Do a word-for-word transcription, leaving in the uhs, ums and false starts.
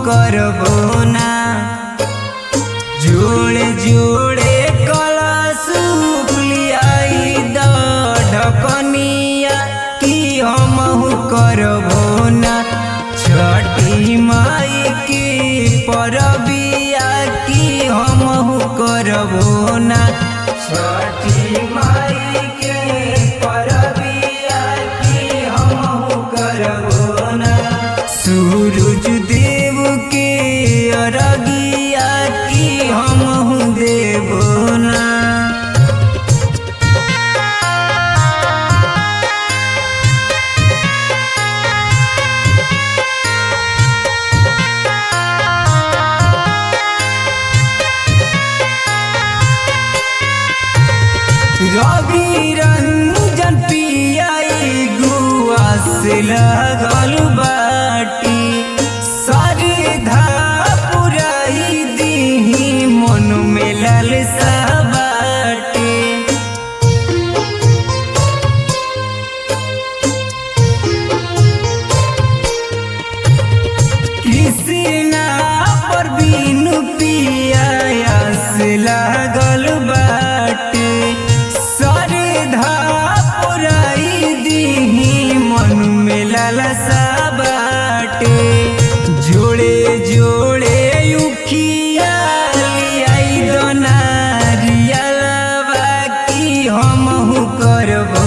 करबो ना। जोड़े जोड़े कलश लियाई द ढकनिया कि हमहु करबो ना। छठी माई की परबिया कि हमहु करबो ना। छठी माई के परबिया कि हमहु करबो ना। सूरज देव के अरगिया कि हमहु देबो ना। रवि रंजन पियाई गुआ से लगल बाटी। सरधा पुराई दीही मन में लालसा बाटे। कृष्णा पर बिनु पिया से लगल बाटे। सरधा पुराई दीही मन में लालसा बाटे। जोड़े जोड़े उखिया लियाई द नारियलवा कि हमहु करबो